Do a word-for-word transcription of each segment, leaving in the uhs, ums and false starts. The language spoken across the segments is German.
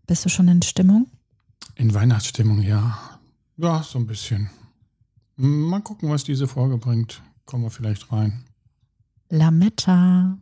Bist du schon in Stimmung? In Weihnachtsstimmung, ja. Ja, so ein bisschen. Mal gucken, was diese Folge bringt. Kommen wir vielleicht rein. Lametta.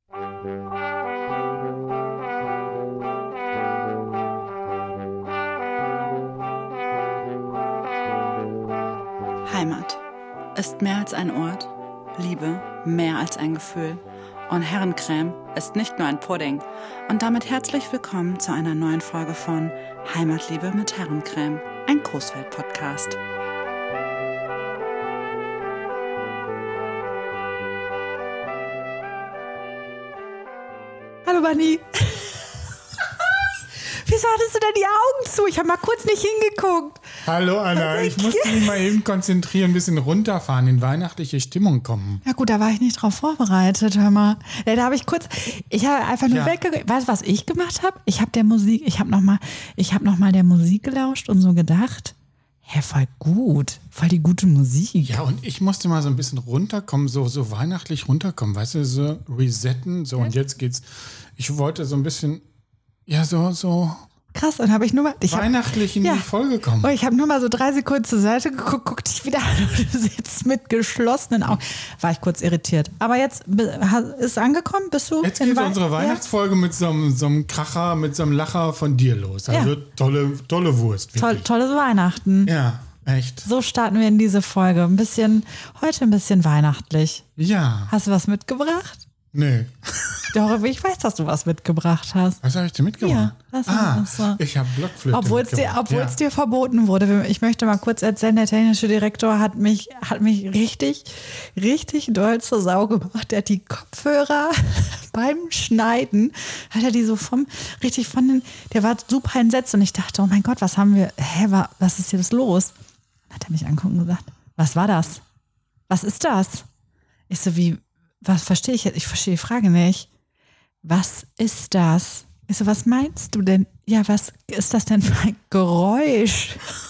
Heimat ist mehr als ein Ort, Liebe mehr als ein Gefühl und Herrencreme ist nicht nur ein Pudding. Und damit herzlich willkommen zu einer neuen Folge von Heimatliebe mit Herrencreme, ein Coesfeld-Podcast. Hallo Bunny. Wieso hattest du denn die Augen zu? Ich habe mal kurz nicht hingeguckt. Hallo Anna, ich musste mich mal eben konzentrieren, ein bisschen runterfahren, in weihnachtliche Stimmung kommen. Ja gut, da war ich nicht drauf vorbereitet, hör mal. Ja, da habe ich kurz, ich habe einfach nur Ja. weggeguckt. Weißt du, was ich gemacht habe? Ich habe der Musik, ich habe nochmal, ich habe nochmal der Musik gelauscht und so gedacht, hä, voll gut, voll die gute Musik. Ja, und ich musste mal so ein bisschen runterkommen, so, so weihnachtlich runterkommen, weißt du, so resetten, so und jetzt geht's, ich wollte so ein bisschen, ja, so, so Krass, und habe ich nur mal, ich hab, weihnachtlich in ja. die Folge kommen. Oh, ich habe nur mal so drei Sekunden zur Seite geguckt, guck dich wieder an und du sitzt mit geschlossenen Augen. War ich kurz irritiert. Aber jetzt ist angekommen, bist du? Jetzt in geht Wei- unsere Weihnachtsfolge mit so einem, so einem Kracher, mit so einem Lacher von dir los. Also Ja. tolle, tolle Wurst. Ja, toll, Wirklich. tolles Weihnachten. Ja, echt. So starten wir in diese Folge. Ein bisschen, heute ein bisschen weihnachtlich. Ja. Hast du was mitgebracht? Nee. Doch, ich weiß, dass du was mitgebracht hast. Was habe ich dir mitgebracht? Ja, das ah, ist so. ich habe Blockflöte Obwohl es dir, mitgebracht. obwohl ja. es dir verboten wurde. Ich möchte mal kurz erzählen, der technische Direktor hat mich, hat mich richtig, richtig doll zur Sau gemacht. Der hat die Kopfhörer beim Schneiden, hat er die so vom, richtig von den, der war super entsetzt und ich dachte, oh mein Gott, was haben wir, hä, wa- was ist hier das los? Dann hat er mich angeguckt und gesagt, was war das? Was ist das? Ich so, wie, was verstehe ich jetzt? Ich verstehe die Frage nicht. Was ist das? Ich so, was meinst du denn? Ja, was ist das denn für ein Geräusch?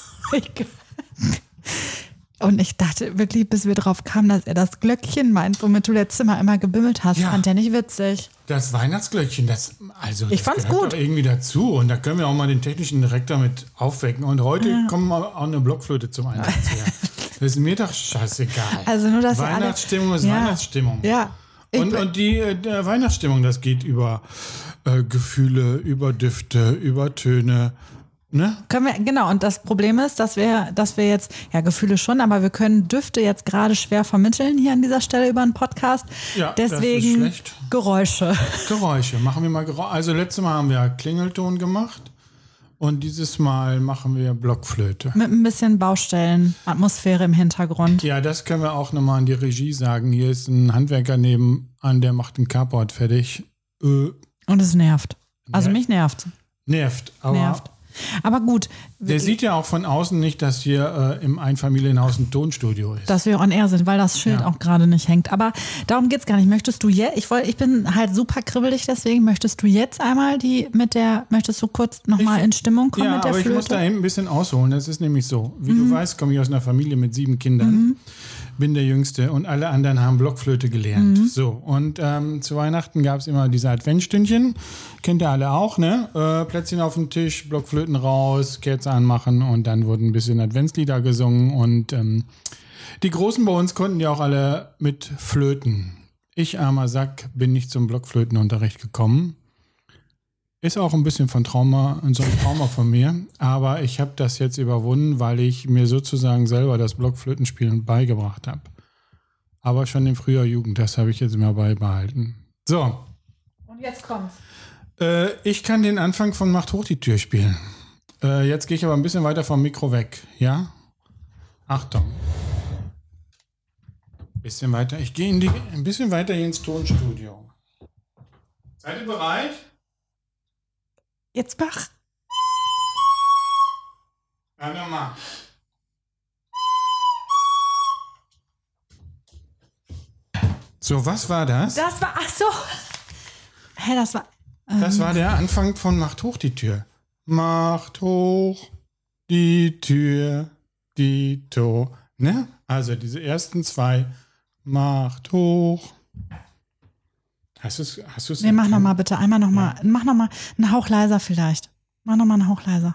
Und ich dachte wirklich, bis wir drauf kamen, dass er das Glöckchen meint, womit du letztes Mal immer gebimmelt hast. Ja. Fand er nicht witzig. Das Weihnachtsglöckchen, das, also Ich das fand's gehört gut. doch irgendwie dazu. Und da können wir auch mal den technischen Direktor mit aufwecken. Und heute Ja. kommt mal auch eine Blockflöte zum Einsatz. Ja. Das ist mir doch scheißegal. Also nur, dass ihr alle- Weihnachtsstimmung ist Ja. Weihnachtsstimmung. Ja. Ich Und, bin- und die äh, der Weihnachtsstimmung, das geht über äh, Gefühle, über Düfte, über Töne. Ne? Können wir, genau, und das Problem ist, dass wir, dass wir jetzt, ja, Gefühle schon, aber wir können Düfte jetzt gerade schwer vermitteln hier an dieser Stelle über einen Podcast. Ja, das ist Deswegen schlecht. Geräusche. Geräusche. Machen wir mal Geräusche. Also letztes Mal haben wir Klingelton gemacht. Und dieses Mal machen wir Blockflöte. Mit ein bisschen Baustellen, Atmosphäre im Hintergrund. Ja, das können wir auch nochmal an die Regie sagen. Hier ist ein Handwerker nebenan, der macht ein Carport fertig. Äh, Und es nervt. Also Ja. mich nervt. nervt. Aber Nervt. Aber gut, der sieht ja auch von außen nicht, dass hier äh, im Einfamilienhaus ein Tonstudio ist. dass wir on air sind, weil das Schild Ja. auch gerade nicht hängt. Aber darum geht's gar nicht. Möchtest du jetzt, ich wollte, ich bin halt super kribbelig, deswegen möchtest du jetzt einmal die mit der, möchtest du kurz nochmal Ich- in Stimmung kommen ja, mit der aber ich Flöte? muss da eben ein bisschen ausholen. Das ist nämlich so. Wie Mhm. du weißt, komme ich aus einer Familie mit sieben Kindern. Bin der Jüngste und alle anderen haben Blockflöte gelernt. Mhm. So, und ähm, zu Weihnachten gab es immer diese Adventsstündchen. Kennt ihr alle auch, ne? Äh, Plätzchen auf dem Tisch, Blockflöten raus, Kerze anmachen und dann wurden ein bisschen Adventslieder gesungen. Und ähm, die Großen bei uns konnten ja auch alle mit Flöten. Ich, armer Sack, bin nicht zum Blockflötenunterricht gekommen. Ist auch ein bisschen von Trauma, so ein Trauma von mir. Aber ich habe das jetzt überwunden, weil ich mir sozusagen selber das Blockflötenspielen beigebracht habe. Aber schon in früher Jugend, das habe ich jetzt immer beibehalten. So, Und jetzt kommt's. äh, ich kann den Anfang von Macht hoch die Tür spielen. Äh, jetzt gehe ich aber ein bisschen weiter vom Mikro weg, ja? Achtung. Bisschen weiter. Ich gehe in die, ein bisschen weiter hier ins Tonstudio. Seid ihr bereit? Jetzt mach. Ja, nochmal. So, was war das? Das war, ach so. Hä, das war, Das war der Anfang von Macht hoch die Tür. Macht hoch die Tür, die Tür. Ne? Also diese ersten zwei. Macht hoch. Hast du es? Hast du's nee, mach erkannt? nochmal bitte, einmal nochmal, mach nochmal einen Hauch leiser vielleicht. Mach nochmal einen Hauch leiser.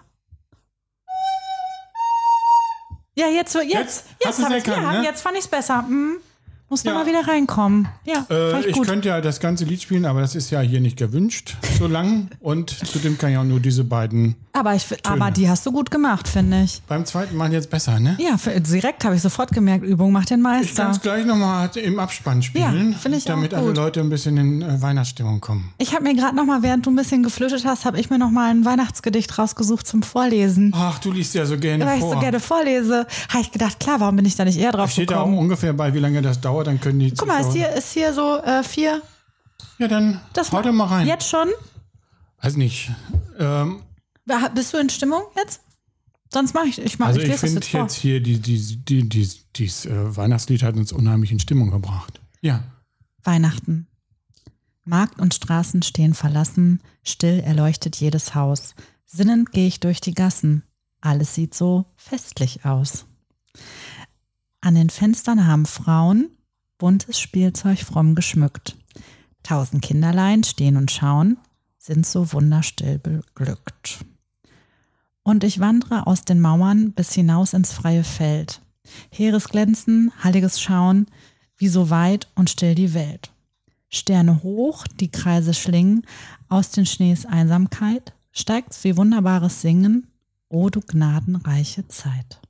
Ja, jetzt, jetzt, Jetzt? jetzt, Hast du's hab ich, erkannt, ja, ne? jetzt fand ich es besser. Hm. Muss Ja. noch mal wieder reinkommen. Ja, Äh, fand ich ich gut. könnte ja das ganze Lied spielen, aber das ist ja hier nicht gewünscht, so lang. Und zudem kann ich auch nur diese beiden. Aber, ich, aber die hast du gut gemacht, finde ich. Beim zweiten Mal jetzt besser, ne? Ja, für, direkt habe ich sofort gemerkt, Übung macht den Ich kann Meister. es gleich nochmal im Abspann spielen, Ja, finde ich auch damit alle gut. Leute ein bisschen in äh, Weihnachtsstimmung kommen. Ich habe mir gerade noch mal, während du ein bisschen geflötet hast, habe ich mir noch mal ein Weihnachtsgedicht rausgesucht zum Vorlesen. Ach, du liest ja so gerne Weil ich vor. so gerne vorlese, habe ich gedacht, klar, warum bin ich da nicht eher drauf Steht da auch gekommen? ungefähr bei, wie lange das dauert, dann können die Guck mal, ist Zuschauer- hier, ist hier so äh, vier. Ja, dann Das hau doch mal rein. Jetzt schon? Weiß nicht. Ähm, Da- Bist du in Stimmung jetzt? Sonst mache ich, ich, mach, also ich ich lese das finde jetzt vor. jetzt hier, die, die, die, die, dieses äh, Weihnachtslied hat uns unheimlich in Stimmung gebracht. Ja. Weihnachten. Markt und Straßen stehen verlassen, still erleuchtet jedes Haus. Sinnend gehe ich durch die Gassen. Alles sieht so festlich aus. An den Fenstern haben Frauen buntes Spielzeug fromm geschmückt. Tausend Kinderlein stehen und schauen, sind so wunderstill beglückt. Und ich wandere aus den Mauern bis hinaus ins freie Feld. Heeres Glänzen, heiliges Schauen, wie so weit und still die Welt. Sterne hoch, die Kreise schlingen, aus den Schnees Einsamkeit, steigt's wie wunderbares Singen, o du gnadenreiche Zeit.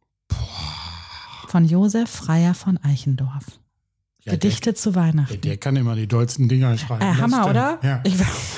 Von Josef Freier von Eichendorff. Ja, Gedichte zu Der, Weihnachten. der kann immer die dollsten Dinger schreiben. Äh, das Hammer, stimmt. oder? Ja. Ich,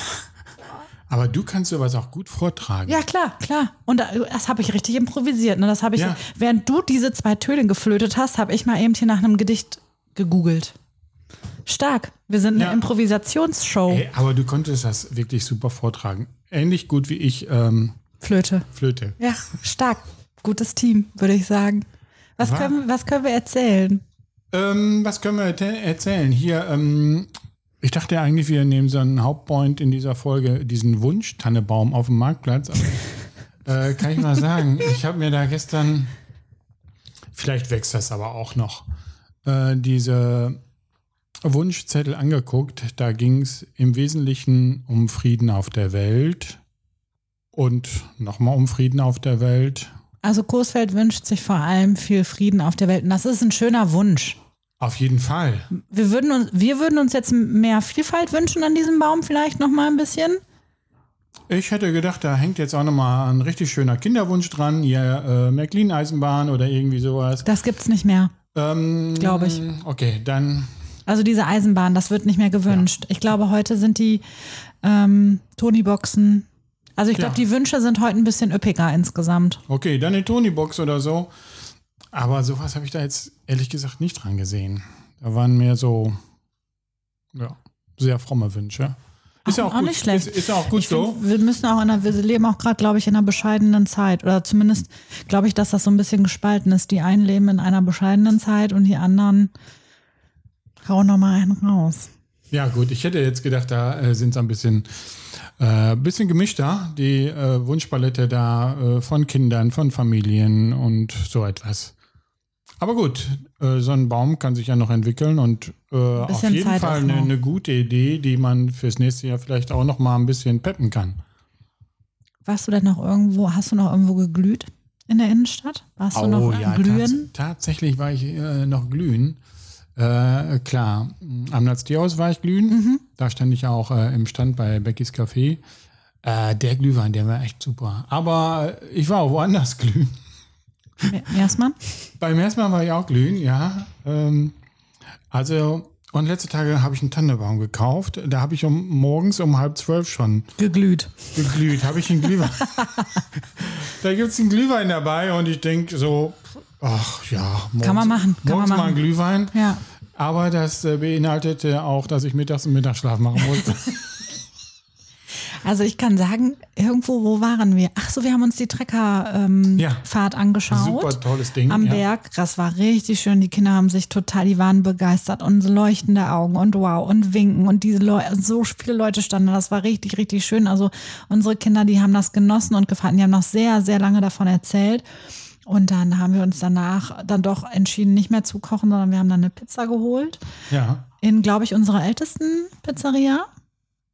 Aber du kannst sowas auch gut vortragen. ja, klar, klar. Und das habe ich richtig improvisiert. Ne? Das habe ich, Ja. während du diese zwei Töne geflötet hast, habe ich mal eben hier nach einem Gedicht gegoogelt. Stark. Wir sind eine Ja. Improvisationsshow. Ey, aber du konntest das wirklich super vortragen. Ähnlich gut wie ich ähm, Flöte. Flöte. Ja, stark. Gutes Team, würde ich sagen. Was War- können, was können wir erzählen? Ähm, was können wir te- erzählen? Hier, ähm, ich dachte eigentlich, wir nehmen so einen Hauptpoint in dieser Folge, diesen Wunsch-Tannebaum auf dem Marktplatz. Aber, äh, kann ich mal sagen, ich habe mir da gestern, vielleicht wächst das aber auch noch, äh, diese Wunschzettel angeguckt. Da ging es im Wesentlichen um Frieden auf der Welt und nochmal um Frieden auf der Welt. Also Coesfeld wünscht sich vor allem viel Frieden auf der Welt. Und das ist ein schöner Wunsch. Auf jeden Fall. Wir würden uns, wir würden uns jetzt mehr Vielfalt wünschen an diesem Baum vielleicht noch mal ein bisschen. Ich hätte gedacht, da hängt jetzt auch nochmal ein richtig schöner Kinderwunsch dran. Hier äh, Märklin-Eisenbahn oder irgendwie sowas. Das gibt's nicht mehr, Ähm, glaube ich. Okay, dann. Also diese Eisenbahn, das wird nicht mehr gewünscht. Ich glaube, heute sind die ähm, Tony-Boxen. Also ich glaube, Ja. die Wünsche sind heute ein bisschen üppiger insgesamt. Okay, dann eine Tony-Box oder so. Aber sowas habe ich da jetzt ehrlich gesagt nicht dran gesehen. Da waren mehr so, ja, sehr fromme Wünsche. Ist ja auch, auch gut, nicht schlecht. Ist, ist ja auch gut Ich so. find, wir müssen auch in einer, wir leben auch gerade, glaube ich, in einer bescheidenen Zeit. Oder zumindest glaube ich, dass das so ein bisschen gespalten ist. Die einen leben in einer bescheidenen Zeit und die anderen hauen noch mal einen raus. Ja, gut, ich hätte jetzt gedacht, da äh, sind es ein bisschen, äh, bisschen gemischter, die äh, Wunschpalette da äh, von Kindern, von Familien und so etwas. Aber gut, äh, so ein Baum kann sich ja noch entwickeln und äh, auf bisschen jeden Zeit Fall ist eine, noch. eine gute Idee, die man fürs nächste Jahr vielleicht auch noch mal ein bisschen peppen kann. Warst du denn noch irgendwo, hast du noch irgendwo geglüht in der Innenstadt? Warst du noch am Glühen? tats tatsächlich war ich äh, noch glühen. Äh, klar, am Natztierhaus war ich glühen. Mhm. Da stand ich auch äh, im Stand bei Beckys Café. Äh, der Glühwein, der war echt super. Aber äh, ich war auch woanders glühen. Erstmal? Beim ersten Mal war ich auch glühen, ja. Ähm, also, und letzte Tage habe ich einen Tannenbaum gekauft. Da habe ich um, morgens um halb zwölf schon Geglüht. geglüht. Habe ich einen Glühwein. Da gibt es einen Glühwein dabei und ich denke so, ach ja, morgens, Kann man machen, kann morgens man mal einen machen. Glühwein. Ja. Aber das äh, beinhaltete auch, dass ich mittags einen Mittagsschlaf machen musste. Also ich kann sagen, irgendwo, wo waren wir? Ach so, wir haben uns die Treckerfahrt ähm, Ja. Fahrt angeschaut. Super tolles Ding. Am ja. Berg. Das war richtig schön. Die Kinder haben sich total, die waren begeistert und so leuchtende Augen und wow und winken und diese Leute, so viele Leute standen da. Das war richtig, richtig schön. Also unsere Kinder, die haben das genossen und gefallen. Die haben noch sehr, sehr lange davon erzählt. Und dann haben wir uns danach dann doch entschieden, nicht mehr zu kochen, sondern wir haben dann eine Pizza geholt. Ja. In, glaube ich, unserer ältesten Pizzeria.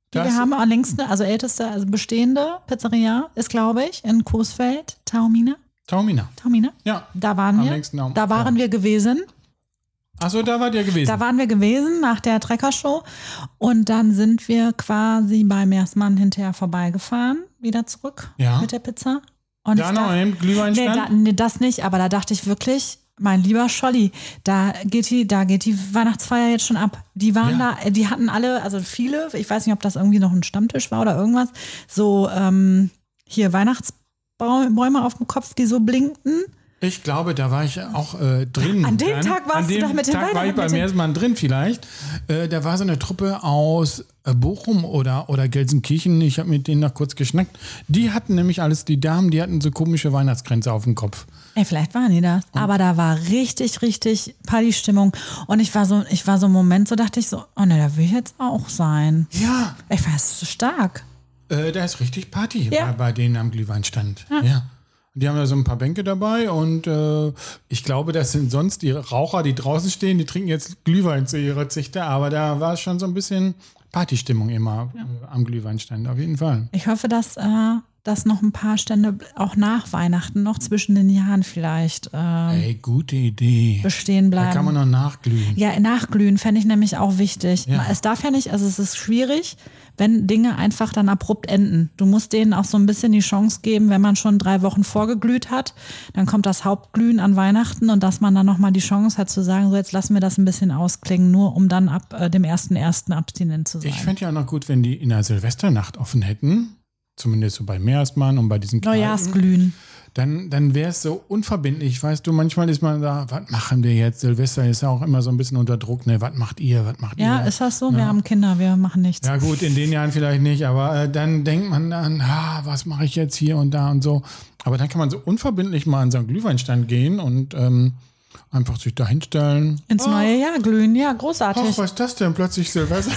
Die Das- wir haben am längsten, also älteste, also bestehende Pizzeria ist, glaube ich, in Coesfeld, Taormina. Taormina. Taormina. Ja. Da waren Am wir. längsten am- Da waren ja. wir gewesen. Achso, da wart ihr gewesen. Da waren wir gewesen nach der Treckershow und dann sind wir quasi bei Meersmann hinterher vorbeigefahren, wieder zurück Ja. mit der Pizza. Und da ich noch dachte- ein Glühweinstand? Nee, da, nee, das nicht, aber da dachte ich wirklich, mein lieber Scholli, da geht die, da geht die Weihnachtsfeier jetzt schon ab. Die waren Ja. da, die hatten alle, also viele, ich weiß nicht, ob das irgendwie noch ein Stammtisch war oder irgendwas, so ähm, hier Weihnachtsbäume auf dem Kopf, die so blinkten. Ich glaube, da war ich auch äh, drin. An dem dann. Tag warst An du dem doch mit den Tag war ich Weihnachten- bei mit den- Meersmann drin vielleicht. Äh, da war so eine Truppe aus äh, Bochum oder, oder Gelsenkirchen. Ich habe mit denen noch kurz geschnackt. Die hatten nämlich alles, die Damen, die hatten so komische Weihnachtskränze auf dem Kopf. Ey, vielleicht waren die das. Aber da war richtig, richtig Partystimmung. Und ich war so, ich war so im Moment, so dachte ich so, oh ne, da will ich jetzt auch sein. Ja, Ich war so stark. äh, da ist richtig Party Ja. bei, bei denen am Glühweinstand. Ja. Und die haben da so ein paar Bänke dabei und äh, ich glaube, das sind sonst die Raucher, die draußen stehen, die trinken jetzt Glühwein zu ihrer Zichte, aber da war schon so ein bisschen Partystimmung immer äh, am Glühweinstand, auf jeden Fall. Ich hoffe, dass, äh, dass noch ein paar Stände auch nach Weihnachten, noch zwischen den Jahren vielleicht äh, Ey, gute Idee. bestehen bleiben. Da kann man noch nachglühen. Ja, nachglühen fände ich nämlich auch wichtig. Ja. Es darf ja nicht, also es ist schwierig, wenn Dinge einfach dann abrupt enden. Du musst denen auch so ein bisschen die Chance geben, wenn man schon drei Wochen vorgeglüht hat, dann kommt das Hauptglühen an Weihnachten und dass man dann nochmal die Chance hat zu sagen, so jetzt lassen wir das ein bisschen ausklingen, nur um dann ab äh, dem ersten ersten abstinent zu sein. Ich fände ja auch noch gut, wenn die in der Silvesternacht offen hätten, zumindest so bei Meersmann und bei diesen Kneipen. Neujahrsglühen. Dann, dann wäre es so unverbindlich. Weißt du, manchmal ist man da, was machen wir jetzt? Silvester ist ja auch immer so ein bisschen unter Druck. Ne, was macht ihr? Was macht Ja, ihr? ist das so? Wir haben Kinder, wir machen nichts. Ja gut, in den Jahren vielleicht nicht, aber äh, dann denkt man dann, ah, was mache ich jetzt hier und da und so. Aber dann kann man so unverbindlich mal an so einen Glühweinstand gehen und ähm, einfach sich da hinstellen. Ins neue Jahr glühen, ja, Ach, großartig. was ist das denn? Plötzlich Silvester.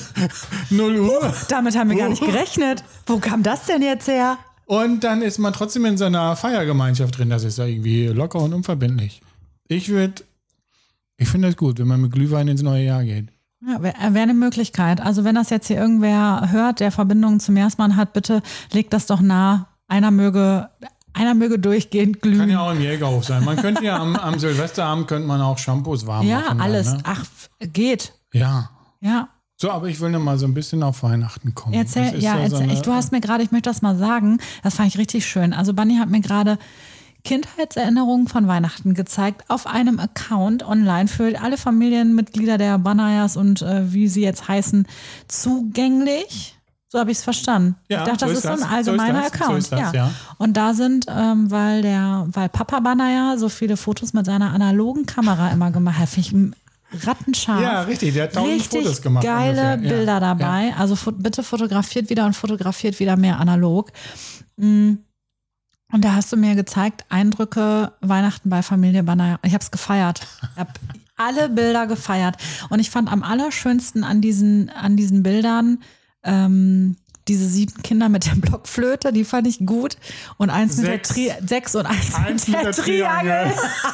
null Uhr. Damit haben wir gar nicht gerechnet. Wo kam das denn jetzt her? Und dann ist man trotzdem in so einer Feiergemeinschaft drin. Das ist ja irgendwie locker und unverbindlich. Ich würde, ich finde das gut, wenn man mit Glühwein ins neue Jahr geht. Ja, wäre wär eine Möglichkeit. Also wenn das jetzt hier irgendwer hört, der Verbindungen zum Meersmann hat, bitte legt das doch nah. Einer möge, einer möge durchgehend glühen. Kann ja auch im Jägerhof sein. Man könnte ja am, am Silvesterabend könnte man auch Shampoos warm ja, machen. alles. Dann, ne? Ach, geht. Ja. Ja. So, aber ich will noch mal so ein bisschen auf Weihnachten kommen. Erzähl, Das ist ja, so erzähl. eine- ich, du hast mir gerade, ich möchte das mal sagen, das fand ich richtig schön. Also Bunny hat mir gerade Kindheitserinnerungen von Weihnachten gezeigt auf einem Account online für alle Familienmitglieder der Banayas und äh, wie sie jetzt heißen, zugänglich. So habe ich es verstanden. Ja, ich dachte, so das ist ist so ein das. So ist allgemeiner das. So Account. ist das, ja. ja. Und da sind, ähm, weil der, weil Papa Banaya so viele Fotos mit seiner analogen Kamera immer gemacht hat, finde ich rattenscharf. Ja, richtig, der hat tausend Richtig Fotos gemacht geile ungefähr. Ja, Bilder dabei. Also fo- bitte fotografiert wieder und fotografiert wieder mehr analog. Mm. Und da hast du mir gezeigt, Eindrücke Weihnachten bei Familie Banaya. Ich habe es gefeiert. Ich habe alle Bilder gefeiert. Und ich fand am allerschönsten an diesen, an diesen Bildern ähm, diese sieben Kinder mit der Blockflöte, die fand ich gut. Und eins mit der Sechs. Tri sechs und eins, Eins mit der, Triangel.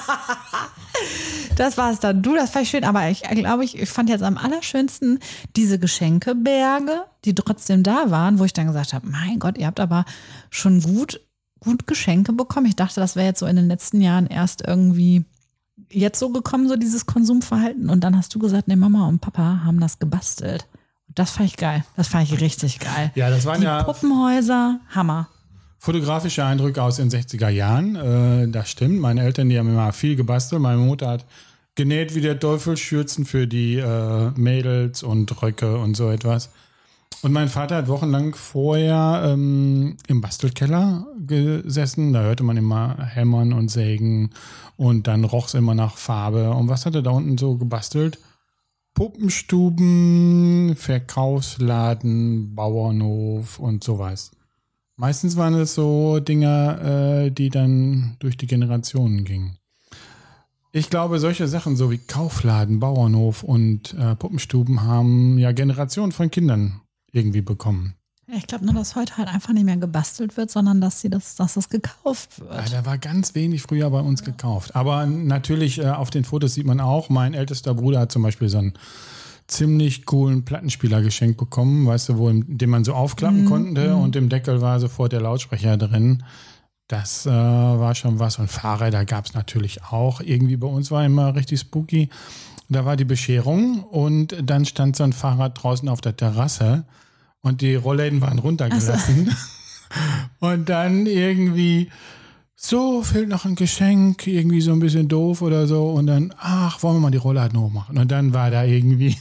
Das war es dann. Du, das fand ich schön. Aber ich glaube, ich, ich fand jetzt am allerschönsten diese Geschenkeberge, die trotzdem da waren, wo ich dann gesagt habe, mein Gott, ihr habt aber schon gut, gut Geschenke bekommen. Ich dachte, das wäre jetzt so in den letzten Jahren erst irgendwie jetzt so gekommen, so dieses Konsumverhalten. Und dann hast du gesagt, nee, Mama und Papa haben das gebastelt. Und das fand ich geil. Das fand ich richtig geil. Ja, das waren Die ja Puppenhäuser, Hammer. fotografische Eindrücke aus den sechziger Jahren. Äh, das stimmt. Meine Eltern, die haben immer viel gebastelt. Meine Mutter hat genäht wie der Teufel, Schürzen für die äh, Mädels und Röcke und so etwas. Und mein Vater hat wochenlang vorher ähm, im Bastelkeller gesessen. Da hörte man immer Hämmern und Sägen und dann roch es immer nach Farbe. Und was hat er da unten so gebastelt? Puppenstuben, Verkaufsladen, Bauernhof und sowas. Meistens waren es so Dinge, äh, die dann durch die Generationen gingen. Ich glaube, solche Sachen so wie Kaufladen, Bauernhof und äh, Puppenstuben haben ja Generationen von Kindern irgendwie bekommen. Ich glaube nur, dass heute halt einfach nicht mehr gebastelt wird, sondern dass sie das, dass das gekauft Ja, wird. da war ganz wenig früher bei uns gekauft. Aber natürlich äh, auf den Fotos sieht man auch, mein ältester Bruder hat zum Beispiel so einen ziemlich coolen Plattenspieler geschenkt bekommen, weißt du, wo, den man so aufklappen mm, konnte mm. und im Deckel war sofort der Lautsprecher drin. Das äh, war schon was. Und Fahrräder gab es natürlich auch. Irgendwie bei uns war immer richtig spooky. Da war die Bescherung und dann stand so ein Fahrrad draußen auf der Terrasse und die Rollläden waren runtergelassen. So. Und dann irgendwie, so, fehlt noch ein Geschenk, irgendwie so ein bisschen doof oder so. Und dann, ach, wollen wir mal die Rollladen hochmachen. Und dann war da irgendwie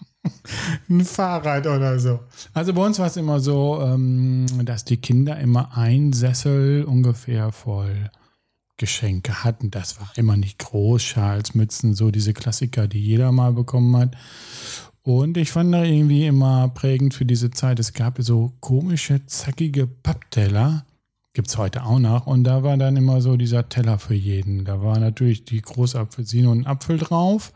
ein Fahrrad oder so. Also bei uns war es immer so, ähm, dass die Kinder immer ein Sessel ungefähr voll Geschenke hatten. Das war immer nicht groß, Schals, Mützen, so diese Klassiker, die jeder mal bekommen hat. Und ich fand da irgendwie immer prägend für diese Zeit, es gab so komische, zackige Pappteller, gibt es heute auch noch. Und da war dann immer so dieser Teller für jeden. Da war natürlich die große Apfelsine und ein Apfel drauf,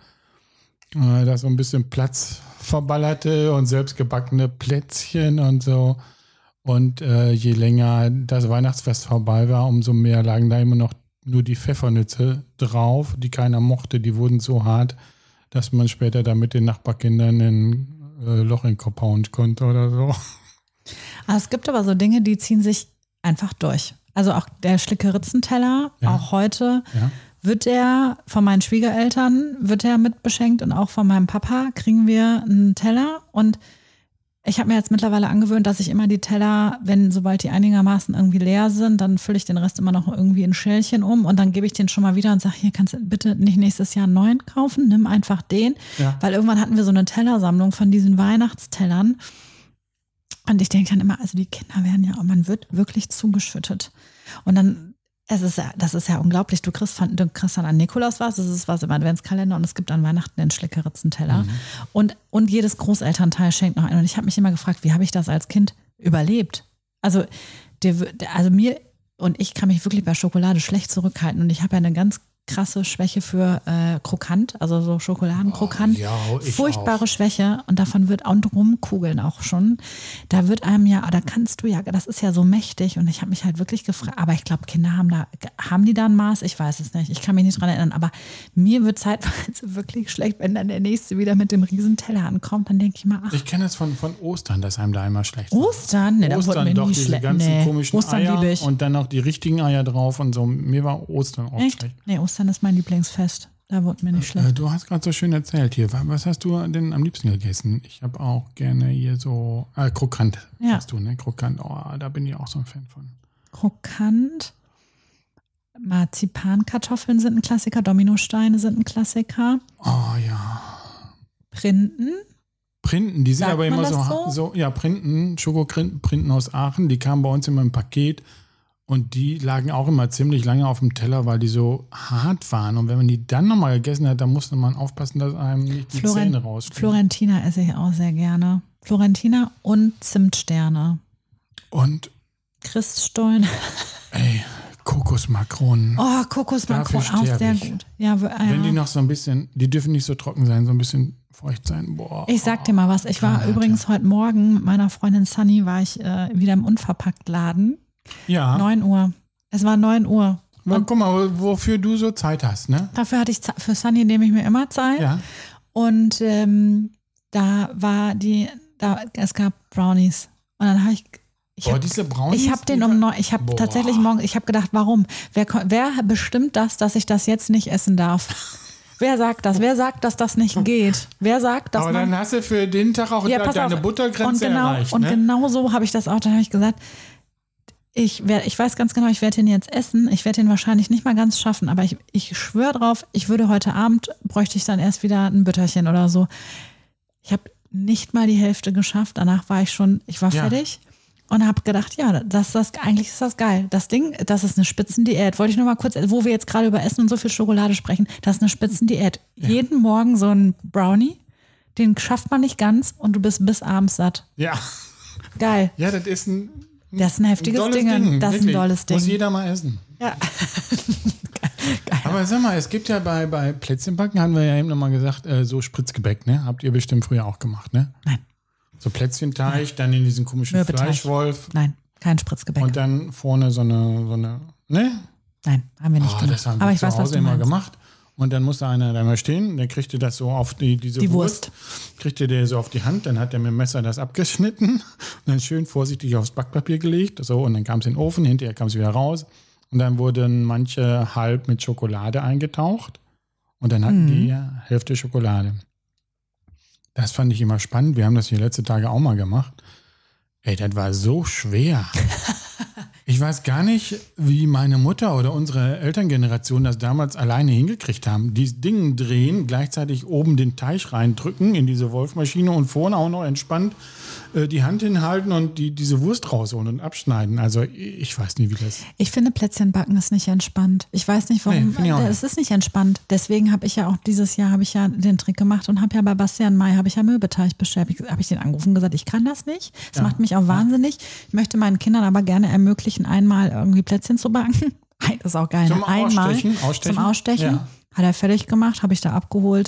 äh, da so ein bisschen Platz verballerte und selbstgebackene Plätzchen und so. Und äh, je länger das Weihnachtsfest vorbei war, umso mehr lagen da immer noch nur die Pfeffernüsse drauf, die keiner mochte. Die wurden so hart, dass man später da mit den Nachbarkindern ein äh, Loch in den Kopf hauen konnte oder so. Also es gibt aber so Dinge, die ziehen sich einfach durch. Also auch der Schlickeritzenteller, ja. auch heute, ja. wird der von meinen Schwiegereltern, wird der mit beschenkt und auch von meinem Papa kriegen wir einen Teller. Und ich habe mir jetzt mittlerweile angewöhnt, dass ich immer die Teller, wenn sobald die einigermaßen irgendwie leer sind, dann fülle ich den Rest immer noch irgendwie in Schälchen um und dann gebe ich den schon mal wieder und sage, hier kannst du bitte nicht nächstes Jahr einen neuen kaufen, nimm einfach den. Ja. Weil irgendwann hatten wir so eine Tellersammlung von diesen Weihnachtstellern und ich denke dann immer, also die Kinder werden ja, man wird wirklich zugeschüttet. Und dann, es ist ja, das ist ja unglaublich, du kriegst, von, du kriegst dann an Nikolaus was, das ist was im Adventskalender und es gibt an Weihnachten den Schlickeritzenteller. Mhm. Und, und jedes Großelternteil schenkt noch einen. Und ich habe mich immer gefragt, wie habe ich das als Kind überlebt? Also, der, also mir und ich kann mich wirklich bei Schokolade schlecht zurückhalten und ich habe ja eine ganz krasse Schwäche für äh, Krokant, also so Schokoladenkrokant. Oh, ja, furchtbare auch. Schwäche und davon wird und Rumkugeln auch schon. Da wird einem ja, da kannst du ja, das ist ja so mächtig und ich habe mich halt wirklich gefragt, aber ich glaube, Kinder haben da, haben die da ein Maß? Ich weiß es nicht, ich kann mich nicht dran erinnern, aber mir wird zeitweise wirklich schlecht, wenn dann der Nächste wieder mit dem Riesenteller ankommt, dann denke ich mal, ach. Ich kenne das von, von Ostern, dass einem da immer schlecht wird. Ostern? Nee, Ostern, da wurde mir doch, nie diese schlecht. ganzen nee. komischen Ostern Eier liebe ich. Und dann noch die richtigen Eier drauf und so. Mir war Ostern auch Echt? schlecht. Nee, Ostern ist mein Lieblingsfest. Da wurde mir nicht schlecht. Du hast gerade so schön erzählt hier. Was hast du denn am liebsten gegessen? Ich habe auch gerne hier so äh, Krokant. Ja. Hast du, ne? Krokant. Oh, da bin ich auch so ein Fan von. Krokant. Marzipankartoffeln sind ein Klassiker. Dominosteine sind ein Klassiker. Oh ja. Printen. Printen, die sind Sagt aber immer so, so? so, ja, Printen, Schokoprinten aus Aachen, die kamen bei uns immer im Paket. Und die lagen auch immer ziemlich lange auf dem Teller, weil die so hart waren. Und wenn man die dann nochmal gegessen hat, dann musste man aufpassen, dass einem nicht die Florent- Zähne rausfliegen. Florentina esse ich auch sehr gerne. Florentina und Zimtsterne. Und? Christstollen. Ey, Kokosmakronen. Oh, Kokosmakronen, auch sehr ich. gut. Ja, ja. Wenn die noch so ein bisschen, die dürfen nicht so trocken sein, so ein bisschen feucht sein. Boah. Ich sag dir mal was, ich war Alter. übrigens heute Morgen mit meiner Freundin Sunny, war ich äh, wieder im Unverpacktladen. Ja. neun Uhr. Es war neun Uhr. Und guck mal, wofür du so Zeit hast, ne? Dafür hatte ich Zeit. Für Sunny nehme ich mir immer Zeit. Ja. Und ähm, da war die, da es gab Brownies. Und dann habe ich, ich Boah, hab, diese Brownies. Ich habe den um neun, ich habe tatsächlich morgen, ich habe gedacht, warum? Wer, wer bestimmt das, dass ich das jetzt nicht essen darf? Wer sagt das? Wer sagt, dass das nicht geht? Wer sagt, dass Aber man, dann hast du für den Tag auch ja, deine auf. Buttergrenze und genau, erreicht. Und ne? genau so habe ich das auch. Dann habe ich gesagt, Ich, werd, ich weiß ganz genau, ich werde den jetzt essen. Ich werde den wahrscheinlich nicht mal ganz schaffen, aber ich, ich schwöre drauf, ich würde heute Abend, bräuchte ich dann erst wieder ein Bütterchen oder so. Ich habe nicht mal die Hälfte geschafft. Danach war ich schon, ich war ja. fertig und habe gedacht, ja, das, das, eigentlich ist das geil. Das Ding, das ist eine Spitzendiät. Wollte ich nur mal kurz, wo wir jetzt gerade über Essen und so viel Schokolade sprechen, das ist eine Spitzendiät. Ja. Jeden Morgen so ein Brownie, den schafft man nicht ganz und du bist bis abends satt. Ja. Geil. Ja, das ist ein Das ist ein heftiges ein Ding. Ding. Das ist ein dolles Ding. Muss jeder mal essen. Ja. Geil. Aber sag mal, es gibt ja bei, bei Plätzchenbacken, haben wir ja eben nochmal gesagt, äh, so Spritzgebäck, ne? Habt ihr bestimmt früher auch gemacht, ne? Nein. So Plätzchenteig, Nein. dann in diesen komischen Mürbeteig. Fleischwolf. Nein, kein Spritzgebäck. Und dann vorne so eine, so eine, ne? Nein, haben wir nicht oh, gemacht. Das haben Aber wir ich zu weiß, Hause was du immer meinst. gemacht. Und dann musste einer da mal stehen, der kriegte das so auf die, diese Die Wurst, Wurst. kriegte der so auf die Hand, dann hat er mit dem Messer das abgeschnitten und dann schön vorsichtig aufs Backpapier gelegt, so, und dann kam es in den Ofen, hinterher kam es wieder raus und dann wurden manche halb mit Schokolade eingetaucht und dann hatten Mhm. die Hälfte Schokolade. Das fand ich immer spannend, wir haben das hier letzte Tage auch mal gemacht. Ey, das war so schwer. Ich weiß gar nicht, wie meine Mutter oder unsere Elterngeneration das damals alleine hingekriegt haben. Dieses Ding drehen, gleichzeitig oben den Teig reindrücken in diese Wolfmaschine und vorne auch noch entspannt äh, die Hand hinhalten und die, diese Wurst rausholen und abschneiden. Also ich weiß nie, wie das... Ich finde, Plätzchenbacken ist nicht entspannt. Ich weiß nicht, warum. Nee, finde ich auch nicht. Es ist nicht entspannt. Deswegen habe ich ja auch dieses Jahr habe ich ja den Trick gemacht und habe ja bei Bastian May habe ich ja Mürbeteig bestellt. Habe ich, hab ich den angerufen und gesagt, ich kann das nicht. Das Ja. macht mich auch wahnsinnig. Ich möchte meinen Kindern aber gerne ermöglichen, einmal irgendwie Plätzchen zu backen. Das ist auch geil. Zum einmal Ausstechen, Ausstechen? zum Ausstechen. Ja. Hat er fertig gemacht, habe ich da abgeholt.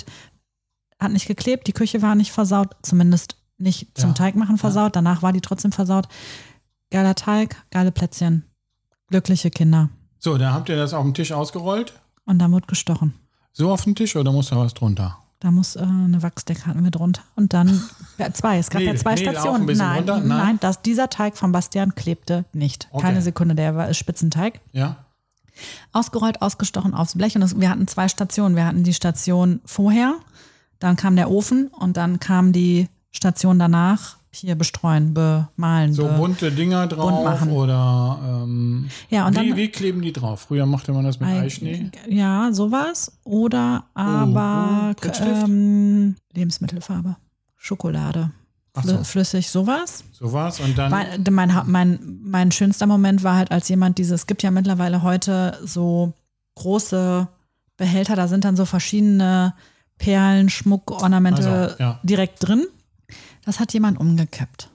Hat nicht geklebt, die Küche war nicht versaut, zumindest nicht zum Ja. Teigmachen versaut. Danach war die trotzdem versaut. Geiler Teig, geile Plätzchen. Glückliche Kinder. So, da habt ihr das auf dem Tisch ausgerollt? Und da wurde gestochen. So auf dem Tisch oder muss da was drunter? Da muss äh, eine Wachsdecke hatten wir drunter. Und dann ja, zwei. Es gab Mehl, ja zwei Mehl auch Stationen. ein bisschen Nein, runter? nein, Nein? das, dieser Teig von Bastian klebte nicht. Okay. Keine Sekunde, der war Spitzenteig. Ja? Ausgerollt, ausgestochen aufs Blech. Und das, wir hatten zwei Stationen. Wir hatten die Station vorher, dann kam der Ofen und dann kam die Station danach. Hier bestreuen, bemalen. So be bunte Dinger drauf bunt machen. oder ähm, Ja, und wie, dann- wie kleben die drauf? Früher machte man das mit Ei- Eischnee. Ja, sowas. Oder aber oh, Prittstift? ähm, Lebensmittelfarbe. Schokolade. Ach Flü- so. Flüssig, sowas. So war's und dann Mein, mein, Haupt- mein, mein schönster Moment war halt, als jemand dieses, es gibt ja mittlerweile heute so große Behälter, da sind dann so verschiedene Perlen, Schmuck, Ornamente Also, ja. direkt drin. Das hat jemand umgekippt.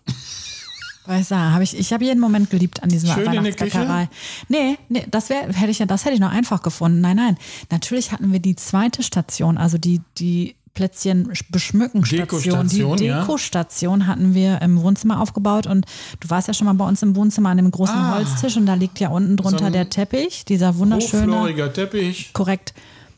Weil ich sage, habe ich, ich habe jeden Moment geliebt an diesem Schön in der Weihnachtsbäckerei. Nee, nee, das wäre, hätte ich ja, das hätte ich noch einfach gefunden. Nein, nein. Natürlich hatten wir die zweite Station, also die, die Plätzchen beschmücken Station, die Dekostation, ja. Dekostation hatten wir im Wohnzimmer aufgebaut und du warst ja schon mal bei uns im Wohnzimmer an dem großen Ah. Holztisch und da liegt ja unten drunter So ein der Teppich, dieser wunderschöne, hochfloriger Teppich. korrekt.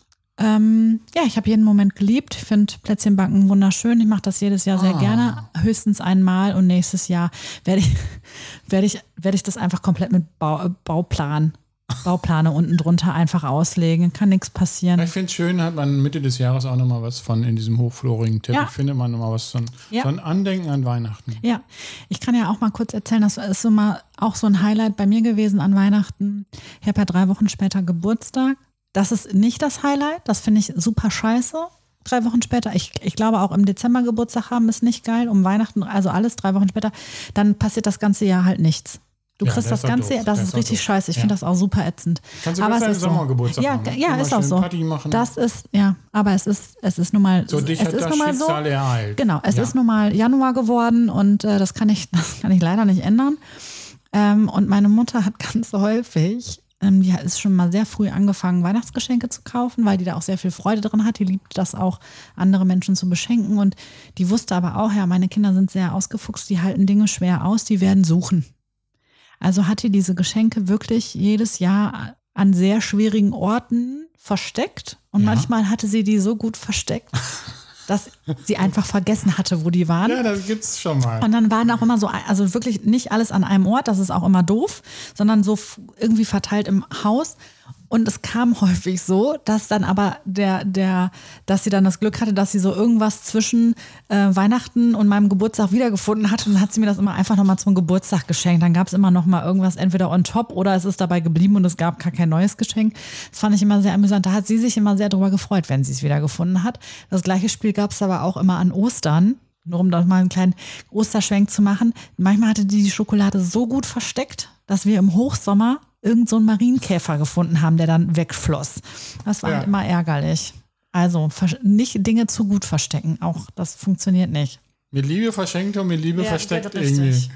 Ähm, ja, ich habe jeden Moment geliebt. Ich finde Plätzchenbacken wunderschön. Ich mache das jedes Jahr sehr Ah. gerne. Höchstens einmal und nächstes Jahr werde ich, werde ich, werde ich das einfach komplett mit Bau, Bauplan, Bauplane unten drunter einfach auslegen. Kann nichts passieren. Ich finde es schön, hat man Mitte des Jahres auch nochmal was von in diesem hochflorigen Teppich. Ja. Findet man nochmal was von Ja. so ein Andenken an Weihnachten. Ja, ich kann ja auch mal kurz erzählen, das ist so mal auch so ein Highlight bei mir gewesen an Weihnachten. Ich habe ja drei Wochen später Geburtstag. Das ist nicht das Highlight, das finde ich super scheiße. Drei Wochen später, ich, ich glaube auch im Dezember Geburtstag haben ist nicht geil, um Weihnachten, also alles drei Wochen später, dann passiert das ganze Jahr halt nichts. Du Ja, kriegst das das ist doch ganze doof. Jahr, das Das ist ist doch richtig doof. scheiße. Ich Ja. finde das auch super ätzend. Kannst du aber besser es im ist so. Sommergeburtstag Ja, machen. ja, Immer ist auch schön so. Party machen. Das ist, ja, aber es ist, es ist nun mal, So, dich es hat ist das nun mal so. Schicksal ereilt. Genau, es Ja. ist nun mal Januar geworden und äh, das kann ich, das kann ich leider nicht ändern. Ähm, und meine Mutter hat ganz häufig, ähm, die ist schon mal sehr früh angefangen, Weihnachtsgeschenke zu kaufen, weil die da auch sehr viel Freude drin hat. Die liebt das auch, andere Menschen zu beschenken. Und die wusste aber auch, ja, meine Kinder sind sehr ausgefuchst, die halten Dinge schwer aus, die werden suchen. Also hat die diese Geschenke wirklich jedes Jahr an sehr schwierigen Orten versteckt. Und Ja. manchmal hatte sie die so gut versteckt, dass sie einfach vergessen hatte, wo die waren. Ja, das gibt's schon mal. Und dann waren auch immer so, also wirklich nicht alles an einem Ort, das ist auch immer doof, sondern so f- irgendwie verteilt im Haus. Und es kam häufig so, dass dann aber der, der, dass sie dann das Glück hatte, dass sie so irgendwas zwischen äh, Weihnachten und meinem Geburtstag wiedergefunden hat. Und dann hat sie mir das immer einfach nochmal zum Geburtstag geschenkt. Dann gab es immer nochmal irgendwas entweder on top oder es ist dabei geblieben und es gab gar kein neues Geschenk. Das fand ich immer sehr amüsant. Da hat sie sich immer sehr drüber gefreut, wenn sie es wiedergefunden hat. Das gleiche Spiel gab es aber auch immer an Ostern. Nur um da mal einen kleinen Osterschwenk zu machen. Manchmal hatte die die Schokolade so gut versteckt, dass wir im Hochsommer irgend so einen Marienkäfer gefunden haben, der dann wegfloss. Das war Ja. halt immer ärgerlich. Also vers- nicht Dinge zu gut verstecken. Auch das funktioniert nicht. Mit Liebe verschenkt und mit Liebe Ja, versteckt richtig. irgendwie.